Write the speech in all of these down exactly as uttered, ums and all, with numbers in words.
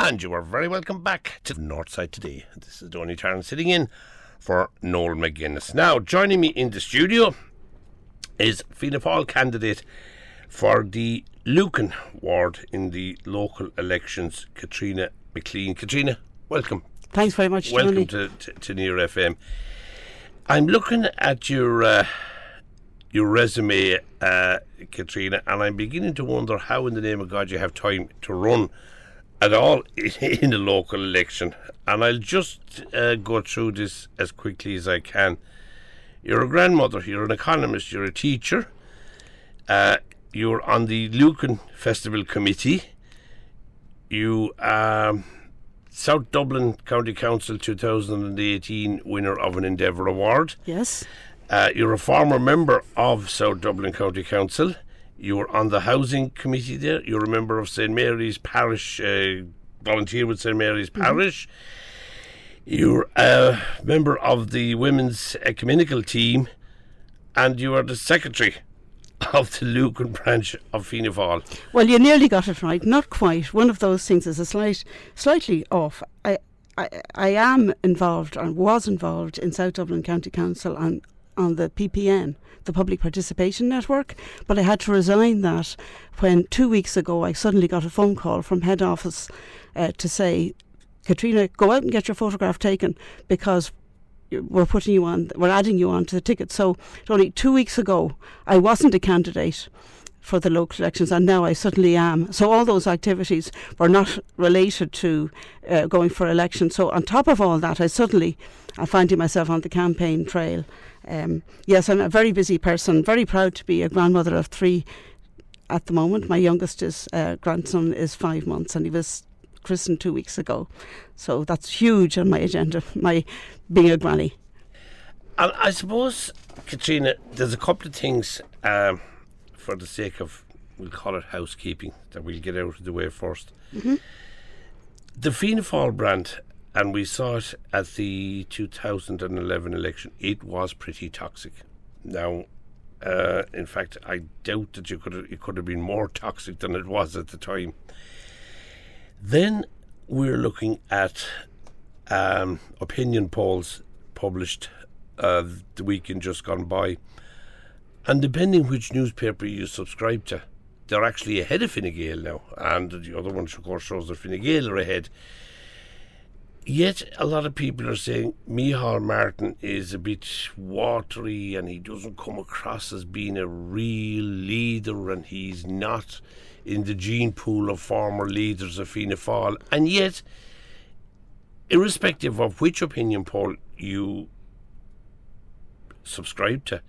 And you are very welcome back to the North Side today. This is Donny Tarrant sitting in for Noel McGuinness. Now, joining me in the studio is Fianna Fáil candidate for the Lucan ward in the local elections, Katrina McLean. Katrina, welcome. Thanks very much, Welcome Tony. to, to, to Near F M. I'm looking at your uh, your resume, uh, Katrina, and I'm beginning to wonder how in the name of God you have time to run at all in a local election. And I'll just uh, go through this as quickly as I can. You're a grandmother, you're an economist, you're a teacher, uh, you're on the Lucan Festival Committee, you are South Dublin County Council two thousand eighteen winner of an Endeavour Award. Yes. Uh, you're a former member of South Dublin County Council. You were on the Housing Committee there. You're a member of Saint Mary's Parish, uh, volunteer with Saint Mary's mm-hmm. Parish. You're a member of the Women's Ecumenical Team, and you are the Secretary of the Lucan branch of Fianna Fáil. Well, you nearly got it right. Not quite. One of those things is a slight, slightly off. I, I, I am involved, and was involved in South Dublin County Council and on the P P N, the Public Participation Network, but I had to resign that when two weeks ago I suddenly got a phone call from head office uh, to say, Katrina, go out and get your photograph taken because we're putting you on, we're adding you on to the ticket. So only two weeks ago I wasn't a candidate for the local elections, and now I suddenly am. So all those activities were not related to uh, going for election. So on top of all that, I suddenly I'm finding myself on the campaign trail. Um, yes, I'm a very busy person, very proud to be a grandmother of three at the moment. My youngest is uh, grandson is five months and he was christened two weeks ago. So that's huge on my agenda, my being a granny. And I suppose, Katrina, there's a couple of things um, for the sake of, we'll call it housekeeping, that we'll get out of the way first. Mm-hmm. The Fianna Fáil brand, and we saw it at the two thousand eleven election, it was pretty toxic. Now, uh, in fact, I doubt that you could have, it could have been more toxic than it was at the time. Then we're looking at um, opinion polls published uh, the weekend just gone by. And depending which newspaper you subscribe to, they're actually ahead of Fine Gael now. And the other one, of course, shows that Fine Gael are ahead. Yet a lot of people are saying Micheál Martin is a bit watery and he doesn't come across as being a real leader, and he's not in the gene pool of former leaders of Fianna Fáil. And yet, irrespective of which opinion poll you subscribe to,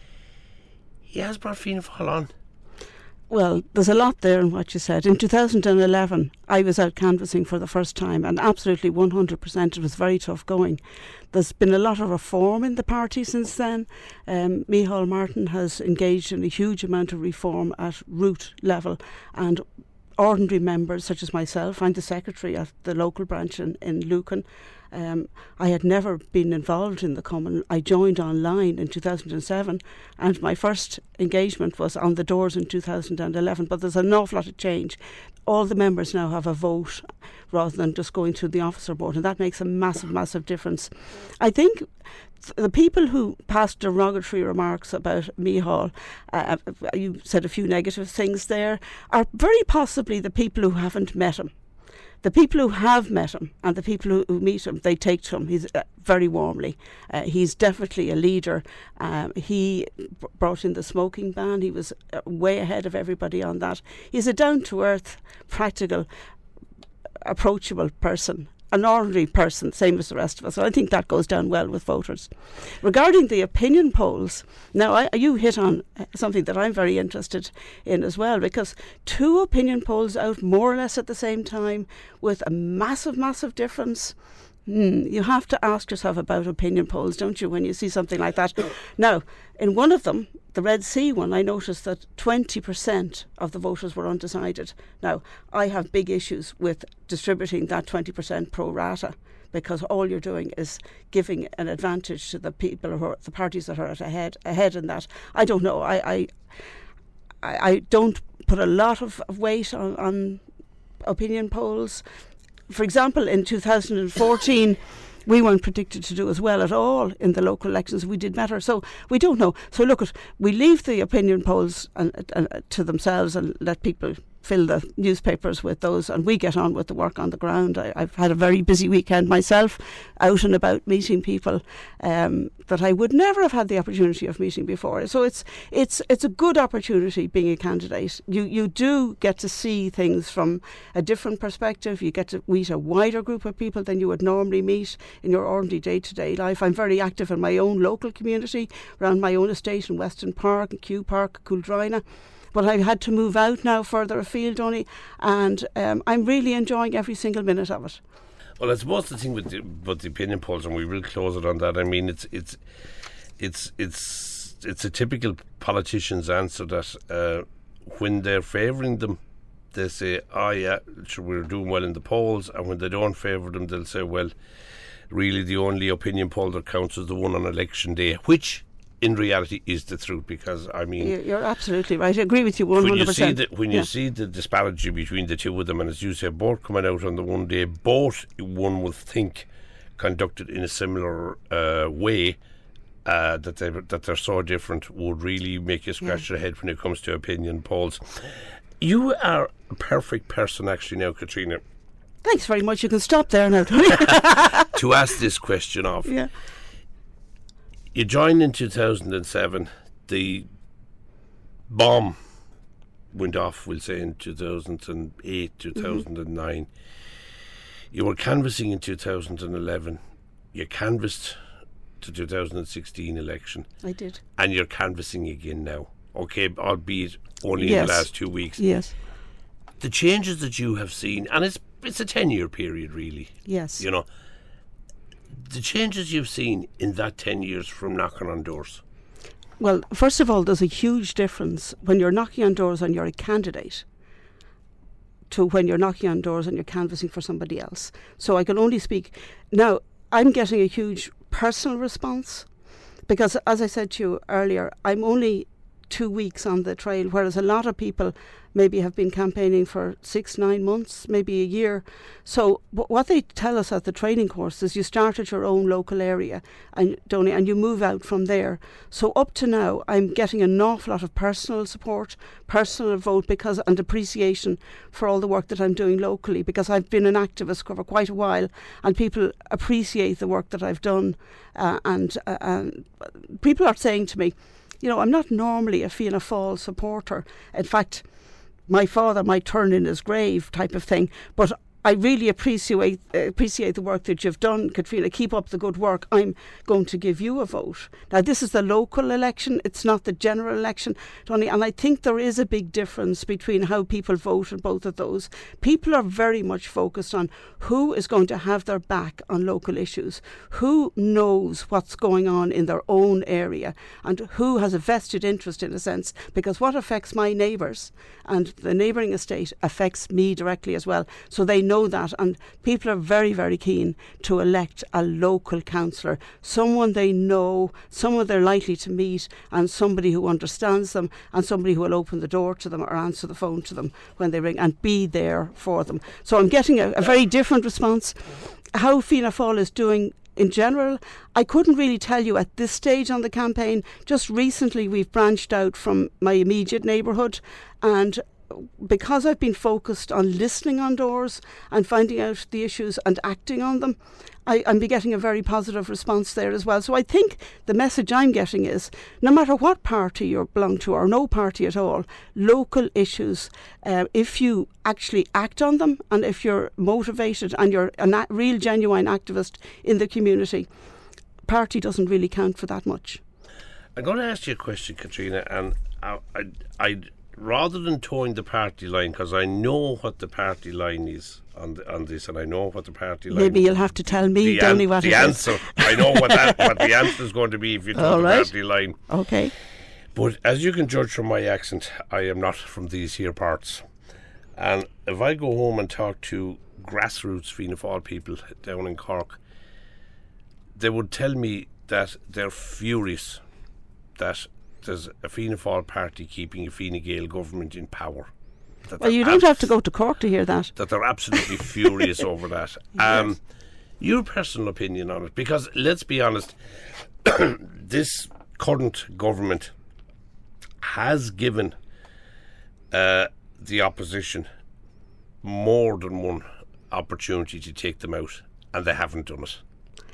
he has brought Fianna Fáil on. Well, there's a lot there in what you said. In two thousand eleven, I was out canvassing for the first time, and absolutely one hundred percent it was very tough going. There's been a lot of reform in the party since then. Um, Micheál Martin has engaged in a huge amount of reform at root level, and ordinary members such as myself, I'm the secretary of the local branch in, in Lucan. Um, I had never been involved in the Common. I joined online in two thousand seven, and my first engagement was on the doors in two thousand eleven, but there's an awful lot of change. All the members now have a vote rather than just going through the officer board, and that makes a massive, massive difference. I think th- the people who passed derogatory remarks about Micheál, uh, you said a few negative things there, are very possibly the people who haven't met him. The people who have met him and the people who, who meet him, they take to him he's, uh, very warmly. Uh, he's definitely a leader. Um, he b- brought in the smoking ban. He was uh, way ahead of everybody on that. He's a down-to-earth, practical, approachable person, an ordinary person, same as the rest of us. So I think that goes down well with voters. Regarding the opinion polls, now I, you hit on something that I'm very interested in as well, because two opinion polls out more or less at the same time with a massive, massive difference. Hmm, you have to ask yourself about opinion polls, don't you, when you see something like that? Now, in one of them, the Red Sea one, I noticed that twenty percent of the voters were undecided. Now, I have big issues with distributing that twenty percent pro rata, because all you're doing is giving an advantage to the people who are, the parties that are at ahead ahead in that. I don't know. I I, I don't put a lot of, of weight on, on opinion polls. for example, in two thousand fourteen, we weren't predicted to do as well at all in the local elections. We did better. So we don't know. So look, at we leave the opinion polls and, and, uh, to themselves and let people fill the newspapers with those, and we get on with the work on the ground. I, I've had a very busy weekend myself, out and about meeting people um, that I would never have had the opportunity of meeting before. So it's it's it's a good opportunity being a candidate. You you do get to see things from a different perspective. You get to meet a wider group of people than you would normally meet in your ordinary day-to-day life. I'm very active in my own local community, around my own estate in Weston Park and Kew Park, Cooldrina. But I've had to move out now further afield, Donny, and um, I'm really enjoying every single minute of it. Well, I suppose the thing with the, with the opinion polls, and we will close it on that. I mean, it's it's it's it's it's a typical politician's answer that uh, when they're favouring them, they say, "Oh yeah, sure, we're doing well in the polls," and when they don't favour them, they'll say, "Well, really, the only opinion poll that counts is the one on election day," which in reality is the truth, because I mean, you're absolutely right. I agree with you one hundred percent. When you see the, when you yeah. see the disparity between the two of them, and as you say, both coming out on the one day, both one would think conducted in a similar uh, way, uh, that they that they're so different, would really make you scratch yeah. your head when it comes to opinion polls. You are a perfect person, actually, now, Katrina. Thanks very much. You can stop there now. To ask this question of. Yeah. You joined in two thousand seven. The bomb went off, we'll say, in two thousand eight, two thousand nine. Mm-hmm. You were canvassing in two thousand eleven. You canvassed the two thousand sixteen election. I did. And you're canvassing again now. Okay, albeit only yes. in the last two weeks. Yes. The changes that you have seen, and it's it's a ten-year period, really. Yes. You know, the changes you've seen in that ten years from knocking on doors. Well, first of all, there's a huge difference when you're knocking on doors and you're a candidate to when you're knocking on doors and you're canvassing for somebody else. So I can only speak. Now, I'm getting a huge personal response because, as I said to you earlier, I'm only two weeks on the trail, whereas a lot of people maybe have been campaigning for six, nine months, maybe a year. So w- what they tell us at the training course is you start at your own local area and don't, and you move out from there. So up to now, I'm getting an awful lot of personal support, personal vote, because and appreciation for all the work that I'm doing locally, because I've been an activist for quite a while, and people appreciate the work that I've done. Uh, and, uh, and people are saying to me, you know, I'm not normally a Fianna Fáil supporter. In fact, my father might turn in his grave type of thing, but I really appreciate uh, appreciate the work that you've done, Katrina. Keep up the good work. I'm going to give you a vote. Now, this is the local election. It's not the general election, Tony. And I think there is a big difference between how people vote in both of those. People are very much focused on who is going to have their back on local issues, who knows what's going on in their own area, and who has a vested interest, in a sense, because what affects my neighbours and the neighbouring estate affects me directly as well. So they know that, and people are very, very keen to elect a local councillor, someone they know, someone they're likely to meet, and somebody who understands them, and somebody who will open the door to them or answer the phone to them when they ring and be there for them. So I'm getting a, a very different response. How Fianna Fáil is doing in general, I couldn't really tell you at this stage on the campaign. Just recently we've branched out from my immediate neighbourhood, and because I've been focused on listening on doors and finding out the issues and acting on them, I, I'm be getting a very positive response there as well. So I think the message I'm getting is, no matter what party you belong to or no party at all, local issues, uh, if you actually act on them and if you're motivated and you're a na- real genuine activist in the community, party doesn't really count for that much. I'm going to ask you a question, Katrina, and I, I, I'd rather than towing the party line, because I know what the party line is on the, on this, and I know what the party line. Maybe you'll have to tell me, Donny, what the it answer. is. I know what that what the answer is going to be if you tow the right. party line. Okay. But as you can judge from my accent, I am not from these here parts. And if I go home and talk to grassroots Fianna Fáil people down in Cork, they would tell me that they're furious that there's a Fianna Fáil party keeping a Fine Gael government in power. that Well, you they're don't abs- have to go to Cork to hear that. that they're absolutely furious over that. Um, Yes. Your personal opinion on it, because let's be honest, this current government has given uh, the opposition more than one opportunity to take them out, and they haven't done it.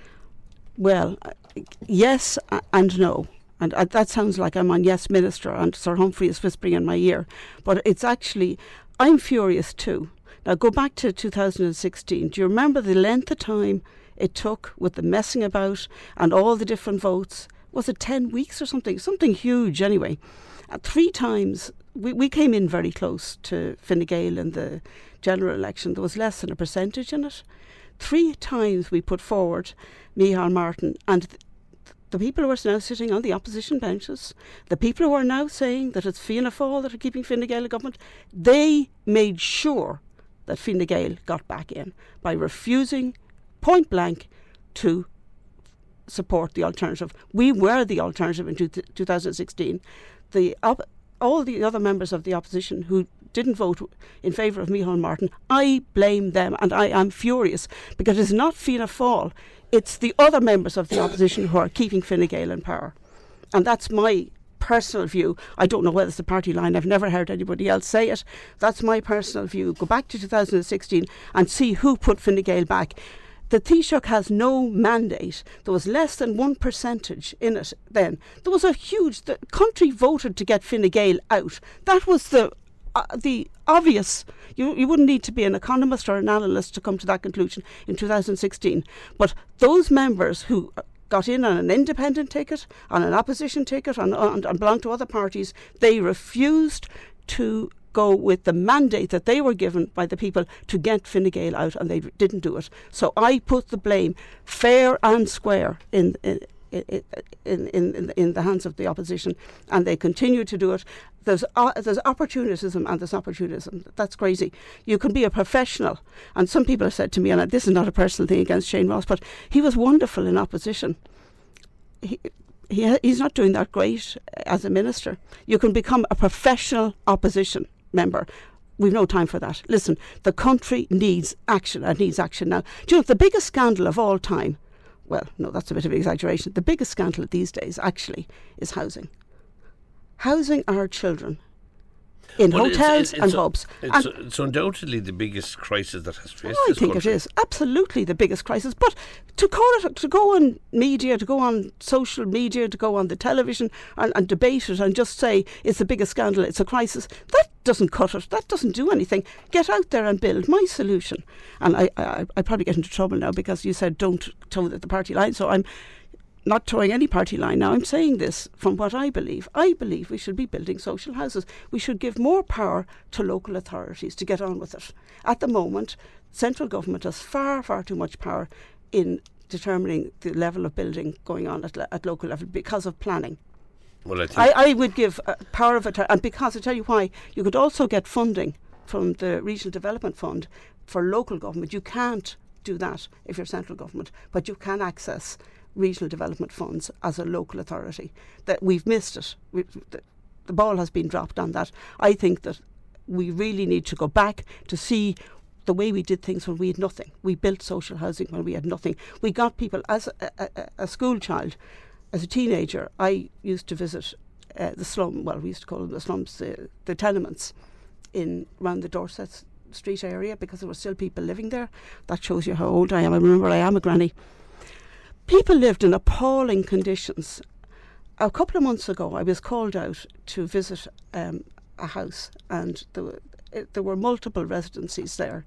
Well, uh, yes uh, and no. And uh, that sounds like I'm on Yes Minister and Sir Humphrey is whispering in my ear. But it's actually, I'm furious too. Now go back to two thousand sixteen. Do you remember the length of time it took with the messing about and all the different votes? Was it ten weeks or something? Something huge anyway. Uh, three times, we, we came in very close to Fine Gael in the general election. There was less than a percentage in it. Three times we put forward Micheál Martin, and th- the people who are now sitting on the opposition benches, the people who are now saying that it's Fianna Fáil that are keeping Fine Gael in government, they made sure that Fine Gael got back in by refusing point blank to support the alternative. We were the alternative in two, two thousand sixteen. The op- all the other members of the opposition who didn't vote in favour of Micheál Martin, I blame them, and I am furious because it's not Fianna Fáil, it's the other members of the opposition who are keeping Fine Gael in power. And that's my personal view. I don't know whether it's the party line. I've never heard anybody else say it. That's my personal view. Go back to two thousand sixteen and see who put Fine Gael back. The Taoiseach has no mandate. There was less than one percentage in it then. There was a huge... The country voted to get Fine Gael out. That was the uh, the obvious... You, you wouldn't need to be an economist or an analyst to come to that conclusion in two thousand sixteen. But those members who got in on an independent ticket, on an opposition ticket, and, and, and belonged to other parties, they refused to go with the mandate that they were given by the people to get Fine Gael out, and they didn't do it. So I put the blame fair and square in in in in, in, in the hands of the opposition, and they continue to do it. There's uh, there's opportunism and there's opportunism. That's crazy. You can be a professional, and some people have said to me, and this is not a personal thing against Shane Ross, but he was wonderful in opposition. He, he he's not doing that great as a minister. You can become a professional opposition member. We've no time for that. Listen, the country needs action and needs action now. Do you know the biggest scandal of all time? Well, no, that's a bit of an exaggeration. The biggest scandal these days actually is housing. Housing our children in well, hotels it's, it's, and it's pubs. It's, and it's undoubtedly the biggest crisis that has faced oh, this I think country. it is absolutely the biggest crisis. But to call it, to go on media, to go on social media, to go on the television and, and debate it and just say it's the biggest scandal, it's a crisis, that doesn't cut it. That doesn't do anything. Get out there and build. My solution. And I, I, I probably get into trouble now because you said don't toe the party line. So I'm not towing any party line now. I'm saying this from what I believe. I believe we should be building social houses. We should give more power to local authorities to get on with it. At the moment, central government has far, far too much power in determining the level of building going on at, at local level because of planning. Well, I, think I, I would give uh, power of attorney, and because I tell you why, you could also get funding from the Regional Development Fund for local government. You can't do that if you're central government, but you can access regional development funds as a local authority. That we've missed it. We, the, the ball has been dropped on that. I think that we really need to go back to see the way we did things when we had nothing. We built social housing when we had nothing. We got people, as a, a, a school child, as a teenager, I used to visit uh, the slum, well, we used to call them the slums, uh, the tenements in around the Dorset Street area because there were still people living there. That shows you how old I am. I remember I am a granny. People lived in appalling conditions. A couple of months ago, I was called out to visit um, a house, and there were, it, there were multiple residencies there.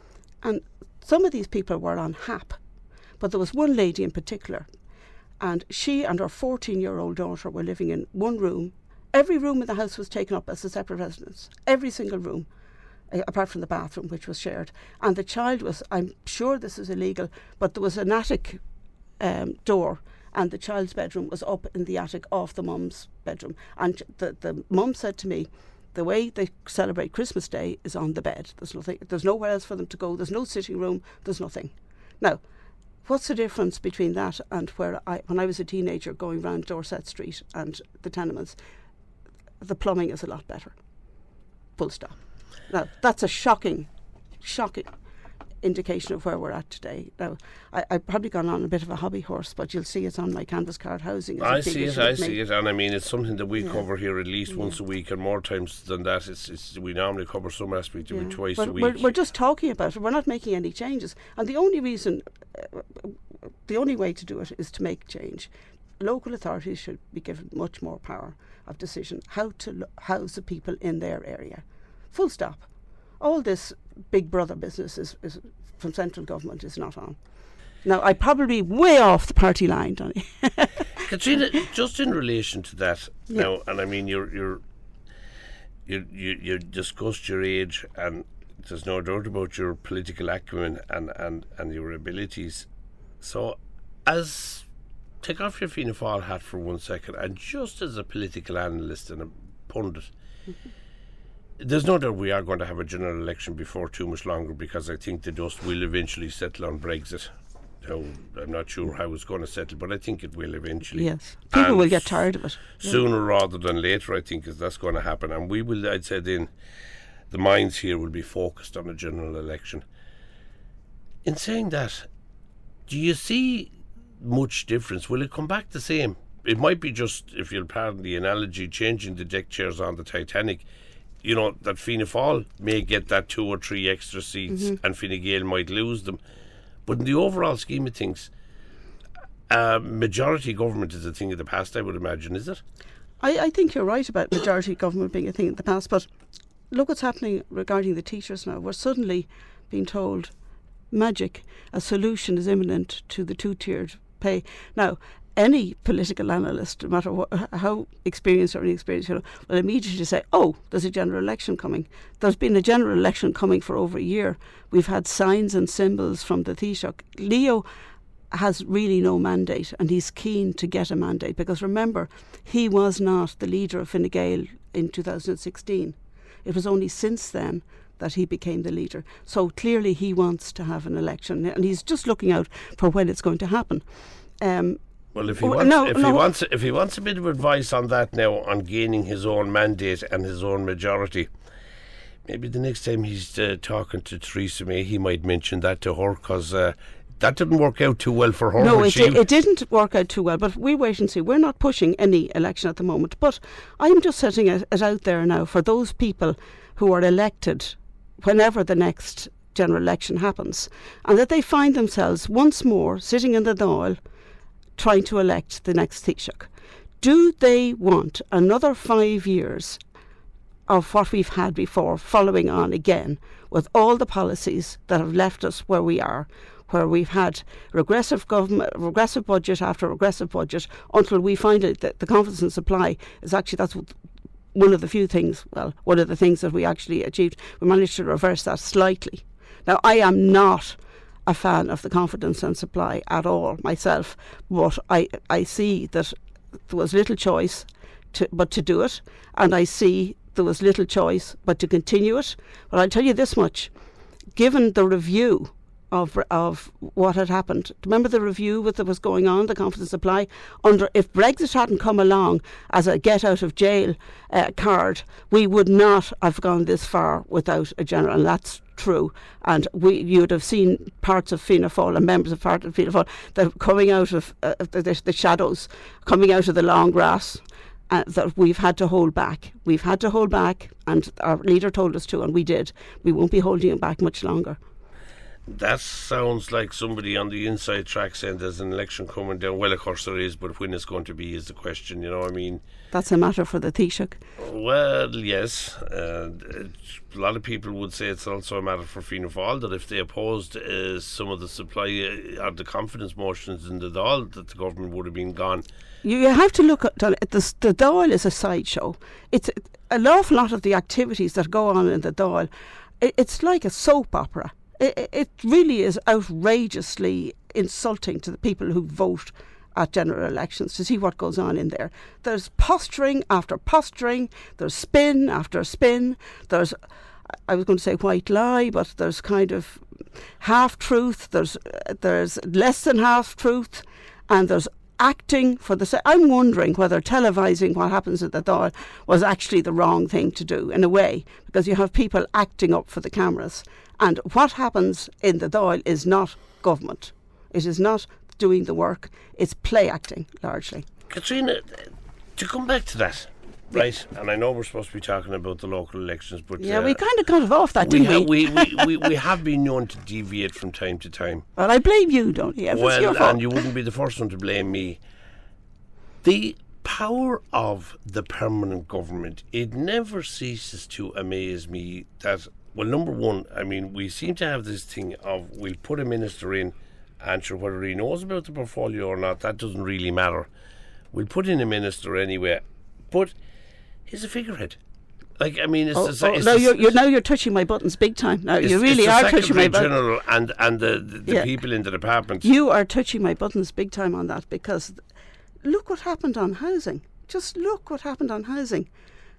And some of these people were on H A P, but there was one lady in particular, and she and her fourteen-year-old daughter were living in one room. Every room in the house was taken up as a separate residence. Every single room, uh, apart from the bathroom, which was shared. And the child was, I'm sure this is illegal, but there was an attic um, door, and the child's bedroom was up in the attic off the mum's bedroom. And the, the mum said to me, the way they celebrate Christmas Day is on the bed. There's nothing. There's nowhere else for them to go. There's no sitting room. There's nothing. Now, what's the difference between that and where I, when I was a teenager going round Dorset Street and the tenements, the plumbing is a lot better. Full stop. Now, that's a shocking, shocking indication of where we're at today. Now, I, I've probably gone on a bit of a hobby horse, but you'll see it on my canvas card housing. I see it, I see it, and I mean, it's something that we yeah. cover here at least yeah. once a week, and more times than that, it's, it's we normally cover some aspect of yeah. it twice but a week. We're, we're just talking about it, we're not making any changes, and the only reason, uh, the only way to do it is to make change. Local authorities should be given much more power of decision, how to lo- house the people in their area. Full stop. All this big brother business is, is from central government is not on. Now, I probably way off the party line, Donny. Katrina, just in relation to that, yeah. now, and I mean, you're, you're, you you you discussed your age, and there's no doubt about your political acumen and, and, and your abilities. So, as take off your Fianna Fáil hat for one second, and just as a political analyst and a pundit, mm-hmm. there's no doubt we are going to have a general election before too much longer, because I think the dust will eventually settle on Brexit. Now, I'm not sure how it's going to settle, but I think it will eventually. Yes, people and will get tired of it. Sooner yeah. rather than later, I think, is that's going to happen. And we will, I'd say then, the minds here will be focused on a general election. In saying that, do you see much difference? Will it come back the same? It might be just, if you'll pardon the analogy, changing the deck chairs on the Titanic. You know, that Fianna Fáil may get that two or three extra seats, mm-hmm. and Fine Gael might lose them. But in the overall scheme of things, uh, majority government is a thing of the past, I would imagine, is it? I, I think you're right about majority government being a thing of the past, but look what's happening regarding the teachers now. We're suddenly being told, magic, a solution is imminent to the two-tiered pay. Now, any political analyst, no matter what, how experienced or inexperienced, you know, will immediately say, oh, there's a general election coming. There's been a general election coming for over a year. We've had signs and symbols from the Taoiseach. Leo has really no mandate, and he's keen to get a mandate, because remember, he was not the leader of Fine Gael in two thousand sixteen. It was only since then that he became the leader. So clearly he wants to have an election, and he's just looking out for when it's going to happen. Um, Well, if he wants, no, if no. he wants, if he wants a bit of advice on that now, on gaining his own mandate and his own majority, maybe the next time he's uh, talking to Theresa May, he might mention that to her, because uh, that didn't work out too well for her. No, it, she di- it didn't work out too well. But we wait and see. We're not pushing any election at the moment. But I'm just setting it, it out there now for those people who are elected, whenever the next general election happens, and that they find themselves once more sitting in the Dáil, trying to elect the next Taoiseach. Do they want another five years of what we've had before, following on again with all the policies that have left us where we are, where we've had regressive government, regressive budget after regressive budget, until we find it that the confidence in supply is actually, that's one of the few things, well, one of the things that we actually achieved. We managed to reverse that slightly. Now, I am not a fan of the confidence and supply at all myself, but I I see that there was little choice to, but to do it, and I see there was little choice but to continue it. But I'll tell you this much, given the review of of what had happened, remember the review with that was going on, the confidence supply, under if Brexit hadn't come along as a get out of jail uh, card, we would not have gone this far without a general, and that's true. And we you would have seen parts of Fianna Fáil and members of part of Fianna Fáil that coming out of uh, the, the, the shadows, coming out of the long grass, uh, that we've had to hold back. We've had to hold back, and our leader told us to, and we did. We won't be holding it back much longer. That sounds like somebody on the inside track saying there's an election coming down. Well, of course there is, but when it's going to be is the question, you know, I mean... That's a matter for the Taoiseach. Well, yes. Uh, a lot of people would say it's also a matter for Fianna Fáil, that if they opposed uh, some of the supply uh, or the confidence motions in the Dáil, that the government would have been gone. You have to look at the, the Dáil is a sideshow. It's an awful lot of the activities that go on in the Dáil. It, it's like a soap opera. It, it really is outrageously insulting to the people who vote at general elections to see what goes on in there. There's posturing after posturing, there's spin after spin, there's, I was going to say white lie, but there's kind of half truth, there's there's less than half truth, and there's acting for the... Se- I'm wondering whether televising what happens at the Dáil was actually the wrong thing to do, in a way, because you have people acting up for the cameras. And what happens in the Dáil is not government. It is not doing the work. It's play acting, largely. Katrina, to come back to that, right, and I know we're supposed to be talking about the local elections, but... Yeah, uh, we kind of got off that, we didn't ha- we? we, we, we? We have been known to deviate from time to time. Well, I blame you, don't you? It's Well, your fault. and you wouldn't be the first one to blame me. The power of the permanent government, it never ceases to amaze me that, well, number one, I mean, we seem to have this thing of we'll put a minister in, and sure, whether he knows about the portfolio or not, that doesn't really matter. We'll put in a minister anyway, but he's a figurehead. Like, I mean, it's... Oh, the, oh, it's no, the, you're, you're, now you're touching my buttons big time. Now, it's, you really it's are the touching my Secretary buttons. General and, and the, the, the Yeah. people in the department. You are touching my buttons big time on that, because look what happened on housing. Just look what happened on housing.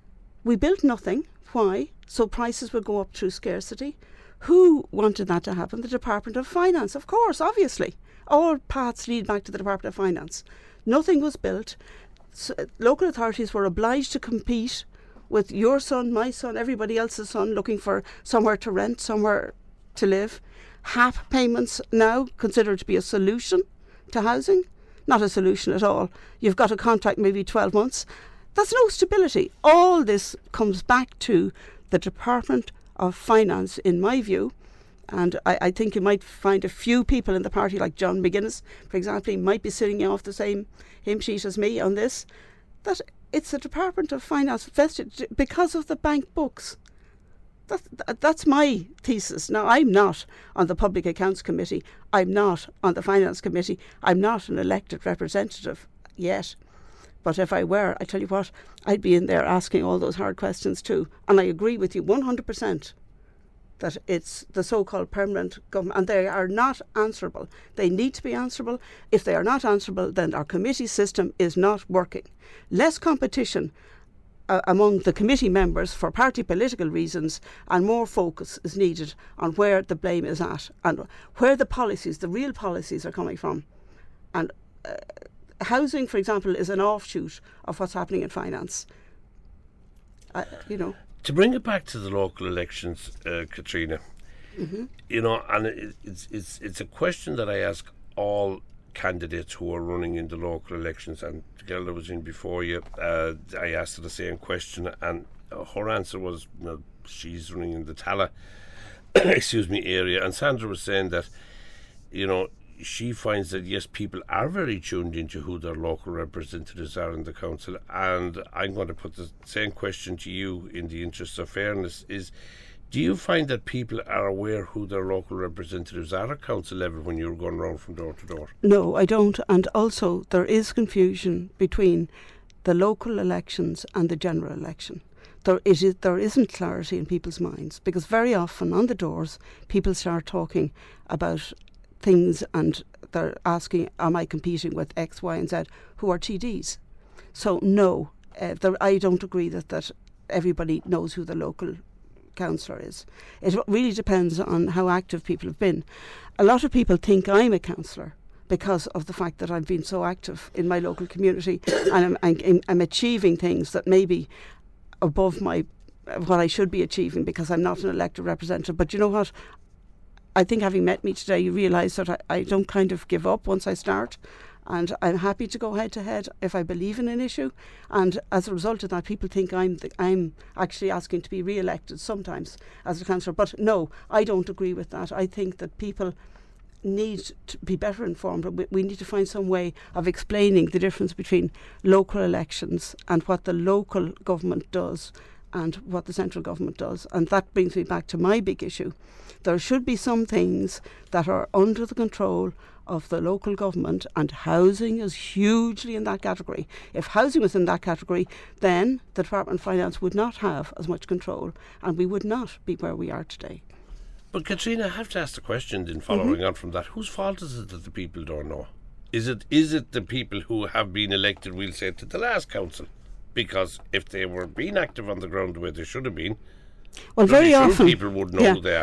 We built nothing. Why? So prices would go up through scarcity. Who wanted that to happen? The Department of Finance, of course, obviously. All paths lead back to the Department of Finance. Nothing was built. So, local authorities were obliged to compete with your son, my son, everybody else's son, looking for somewhere to rent, somewhere to live. Half payments now considered to be a solution to housing. Not a solution at all. You've got a contract maybe twelve months. That's no stability. All this comes back to the Department of Finance, in my view. And I, I think you might find a few people in the party, like John McGuinness, for example, he might be sitting off the same hymn sheet as me on this, that it's the Department of Finance vested because of the bank books. That, that, that's my thesis. Now, I'm not on the Public Accounts Committee. I'm not on the Finance Committee. I'm not an elected representative yet. But if I were, I tell you what, I'd be in there asking all those hard questions too. And I agree with you one hundred percent that it's the so-called permanent government, and they are not answerable. They need to be answerable. If they are not answerable, then our committee system is not working. Less competition uh, among the committee members for party political reasons, and more focus is needed on where the blame is at and where the policies, the real policies, are coming from. And uh, housing, for example, is an offshoot of what's happening in finance. Uh, you know. To bring it back to the local elections, uh, Katrina, mm-hmm. you know, and it, it's it's it's a question that I ask all candidates who are running in the local elections. And the girl that was in before you, uh, I asked her the same question, and her answer was, you know, she's running in the Tala, excuse me, area, and Sandra was saying that, you know, she finds that, yes, people are very tuned into who their local representatives are in the council. And I'm going to put the same question to you in the interest of fairness, is do you find that people are aware who their local representatives are at council level when you're going around from door to door? No, I don't. And also there is confusion between the local elections and the general election. There, it is, there isn't clarity in people's minds, because very often on the doors people start talking about things and they're asking, am I competing with X, Y and Z, who are T Ds? So no, uh, there, I don't agree that, that everybody knows who the local councillor is. It really depends on how active people have been. A lot of people think I'm a councillor because of the fact that I've been so active in my local community and I'm, I'm, I'm achieving things that may be above my what I should be achieving because I'm not an elected representative. But you know what? I think having met me today, you realise that I, I don't kind of give up once I start, and I'm happy to go head to head if I believe in an issue. And as a result of that, people think I'm the, I'm actually asking to be re-elected sometimes as a councillor. But no, I don't agree with that. I think that people need to be better informed. We, we need to find some way of explaining the difference between local elections and what the local government does and what the central government does. And that brings me back to my big issue. There should be some things that are under the control of the local government, and housing is hugely in that category. If housing was in that category, then the Department of Finance would not have as much control and we would not be where we are today. But Katrina, I have to ask the question then, following mm-hmm. on from that, whose fault is it that the people don't know? Is it is it the people who have been elected, we'll say, to the last council? Because if they were being active on the ground the way they should have been, well, very sure often people would know yeah, who they are.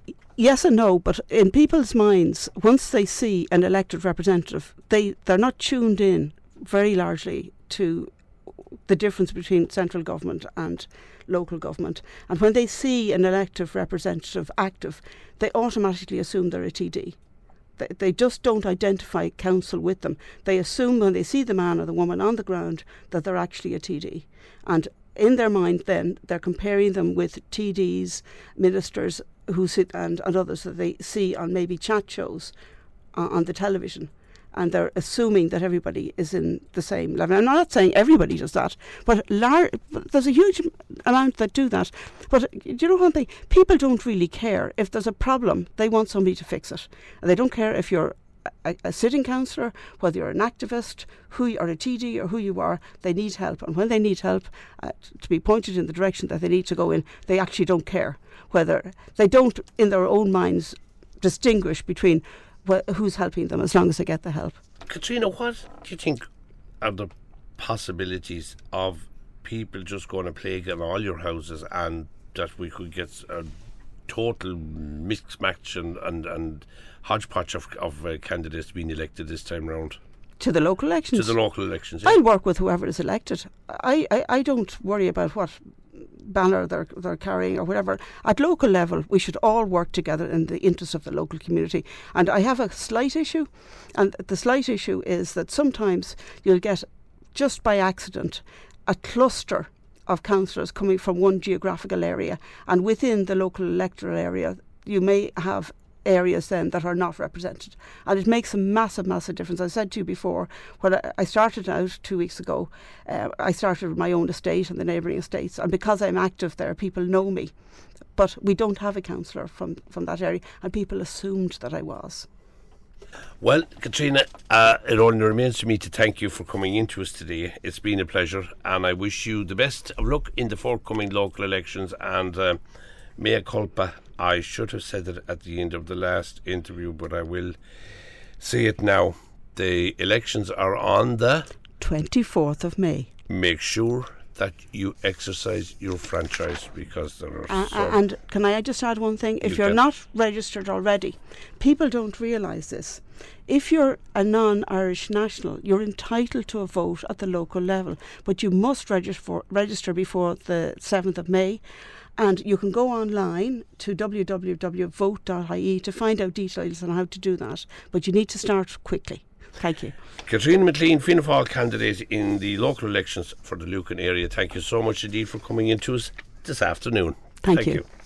Yes and no, but in people's minds, once they see an elected representative, they, they're not tuned in very largely to the difference between central government and local government. And when they see an elected representative active, they automatically assume they're a T D. They, they just don't identify council with them. They assume when they see the man or the woman on the ground that they're actually a T D. And in their mind then, they're comparing them with T Ds, ministers who sit and, and others that they see on maybe chat shows uh, on the television. And they're assuming that everybody is in the same level. I'm not saying everybody does that, but lar- there's a huge amount that do that. But do you know one thing? People don't really care. If there's a problem, they want somebody to fix it. And they don't care if you're a, a sitting councillor, whether you're an activist, who you, or a T D, or who you are. They need help. And when they need help uh, to be pointed in the direction that they need to go in, they actually don't care. Whether they don't, in their own minds, distinguish between who's helping them as long as they get the help. Katrina, what do you think are the possibilities of people just going to plague in all your houses and that we could get a total mix-match and, and, and hodgepodge of, of uh, candidates being elected this time round? To the local elections? To the local elections, yeah. I'll work with whoever is elected. I, I, I don't worry about what banner they're, they're carrying or whatever. At local level, we should all work together in the interest of the local community. And I have a slight issue, and the slight issue is that sometimes you'll get, just by accident, a cluster of councillors coming from one geographical area, and within the local electoral area you may have areas then that are not represented, and it makes a massive massive difference. I said to you before, when I started out two weeks ago, uh, I started with my own estate and the neighbouring estates, and because I'm active there, people know me, but we don't have a councillor from, from that area, and people assumed that I was. Well, Katrina, uh, it only remains for me to thank you for coming in to us today. It's been a pleasure, and I wish you the best of luck in the forthcoming local elections, and uh, mea culpa. I should have said it at the end of the last interview, but I will say it now. The elections are on the twenty-fourth of May. Make sure that you exercise your franchise, because there are uh, some... And can I just add one thing? If You you're can. not registered already, people don't realise this. If you're a non-Irish national, you're entitled to a vote at the local level, but you must register, for, register before the seventh of May. And you can go online to w w w dot vote dot I E to find out details on how to do that. But you need to start quickly. Thank you. Katrina McLean, Fianna Fáil candidate in the local elections for the Lucan area. Thank you so much indeed for coming in to us this afternoon. Thank, Thank you. you.